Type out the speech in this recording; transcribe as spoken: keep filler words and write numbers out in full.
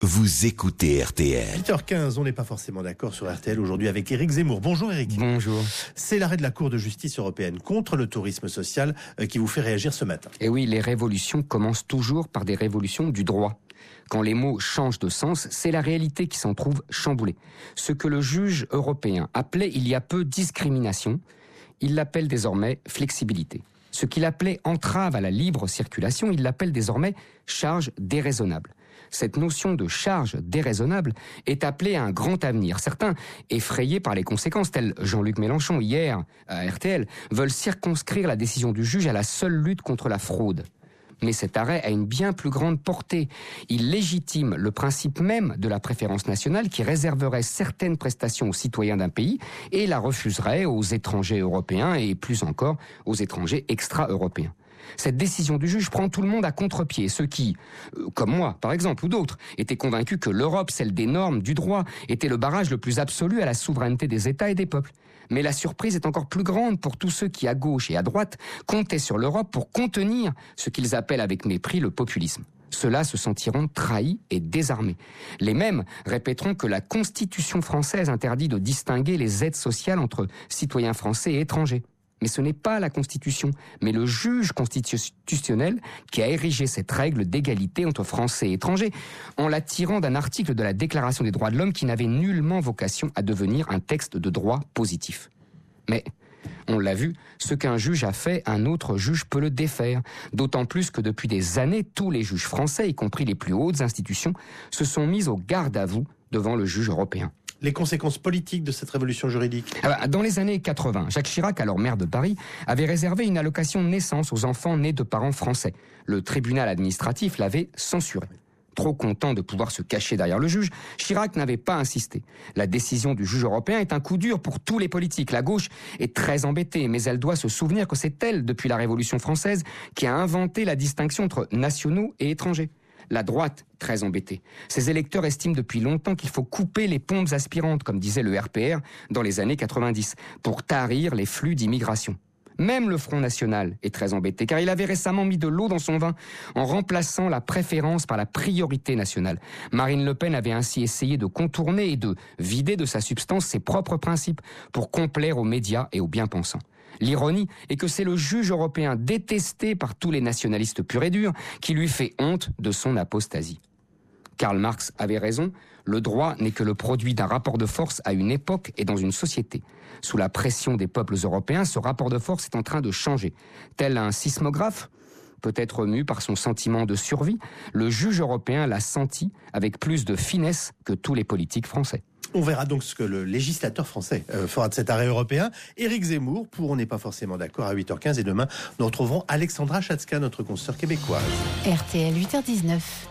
Vous écoutez R T L. huit heures quinze, on n'est pas forcément d'accord sur R T L aujourd'hui avec Éric Zemmour. Bonjour Éric. Bonjour. C'est l'arrêt de la Cour de justice européenne contre le tourisme social qui vous fait réagir ce matin. Et oui, les révolutions commencent toujours par des révolutions du droit. Quand les mots changent de sens, c'est la réalité qui s'en trouve chamboulée. Ce que le juge européen appelait il y a peu discrimination, il l'appelle désormais flexibilité. Ce qu'il appelait entrave à la libre circulation, il l'appelle désormais charge déraisonnable. Cette notion de charge déraisonnable est appelée à un grand avenir. Certains, effrayés par les conséquences, tels Jean-Luc Mélenchon hier à R T L, veulent circonscrire la décision du juge à la seule lutte contre la fraude. Mais cet arrêt a une bien plus grande portée. Il légitime le principe même de la préférence nationale qui réserverait certaines prestations aux citoyens d'un pays et la refuserait aux étrangers européens et plus encore aux étrangers extra-européens. Cette décision du juge prend tout le monde à contre-pied. Ceux qui, euh, comme moi par exemple, ou d'autres, étaient convaincus que l'Europe, celle des normes, du droit, était le barrage le plus absolu à la souveraineté des États et des peuples. Mais la surprise est encore plus grande pour tous ceux qui, à gauche et à droite, comptaient sur l'Europe pour contenir ce qu'ils appellent avec mépris le populisme. Ceux-là se sentiront trahis et désarmés. Les mêmes répéteront que la Constitution française interdit de distinguer les aides sociales entre citoyens français et étrangers. Mais ce n'est pas la Constitution, mais le juge constitutionnel qui a érigé cette règle d'égalité entre Français et étrangers en la tirant d'un article de la Déclaration des droits de l'homme qui n'avait nullement vocation à devenir un texte de droit positif. Mais, on l'a vu, ce qu'un juge a fait, un autre juge peut le défaire. D'autant plus que depuis des années, tous les juges français, y compris les plus hautes institutions, se sont mis au garde à vous devant le juge européen. Les conséquences politiques de cette révolution juridique. Dans les années quatre-vingts, Jacques Chirac, alors maire de Paris, avait réservé une allocation de naissance aux enfants nés de parents français. Le tribunal administratif l'avait censuré. Trop content de pouvoir se cacher derrière le juge, Chirac n'avait pas insisté. La décision du juge européen est un coup dur pour tous les politiques. La gauche est très embêtée, mais elle doit se souvenir que c'est elle, depuis la Révolution française, qui a inventé la distinction entre nationaux et étrangers. La droite, très embêtée. Ses électeurs estiment depuis longtemps qu'il faut couper les pompes aspirantes, comme disait le R P R dans les années quatre-vingt-dix, pour tarir les flux d'immigration. Même le Front National est très embêté, car il avait récemment mis de l'eau dans son vin en remplaçant la préférence par la priorité nationale. Marine Le Pen avait ainsi essayé de contourner et de vider de sa substance ses propres principes pour complaire aux médias et aux bien-pensants. L'ironie est que c'est le juge européen détesté par tous les nationalistes purs et durs qui lui fait honte de son apostasie. Karl Marx avait raison, le droit n'est que le produit d'un rapport de force à une époque et dans une société. Sous la pression des peuples européens, ce rapport de force est en train de changer. Tel un sismographe, peut-être mu par son sentiment de survie, le juge européen l'a senti avec plus de finesse que tous les politiques français. On verra donc ce que le législateur français euh, fera de cet arrêt européen. Éric Zemmour, pour On n'est pas forcément d'accord à huit heures quinze. Et demain, nous retrouverons Alexandra Chatska, notre consoeur québécoise. R T L huit heures dix-neuf.